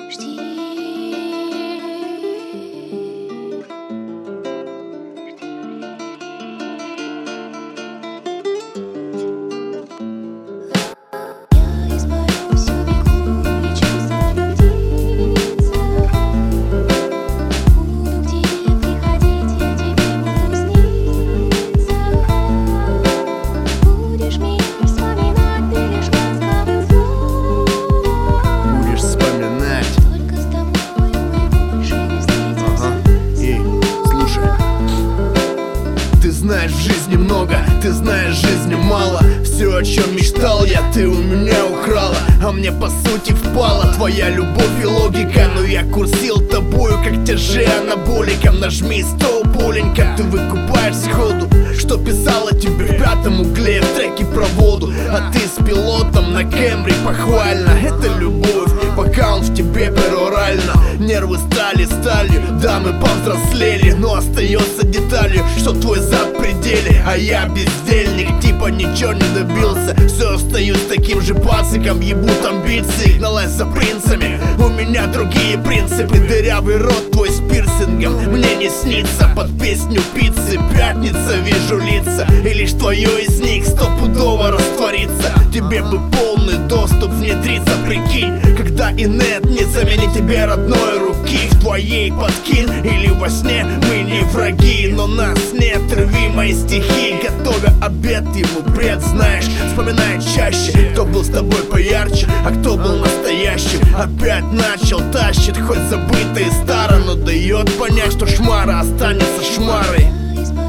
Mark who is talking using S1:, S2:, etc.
S1: Ты знаешь в жизни много, ты знаешь в жизни мало. Все, о чем мечтал я, ты у меня украла. А мне по сути впала твоя любовь и логика. Но я курсил тобою, как тяже анаболиком. Нажми стоп, боленько, ты выкупаешь сходу, что писала тебе в пятом угле в треке про воду. А ты с пилотом на Кемри, похвально. Это любовь, пока он в тебе перорально. Нервы стали сталью, да мы повзрослели. Но остается деталью, что твой зад в пределе. А я бездельник, типа ничего не добился. Все, остаюсь таким же пациком, ебут амбиции, гналась за принцами. У меня другие принципы, дырявый рот твой с пирсингом мне не снится. Под песню пиццы пятница вижу лица, и лишь твое из них стопудово растворится. Тебе бы полный доступ внедриться, прикинь, когда и нет не заменит тебе родной руки. В твоей подкинь или во сне мы не враги, но нас нет, рви мои стихи. Готовя обед ему бред, знаешь, вспоминай чаще, кто был с тобой поярче, а кто был настоящим. Опять начал тащит, хоть забытое и старо, но дает понять, что шмара останется шмарой.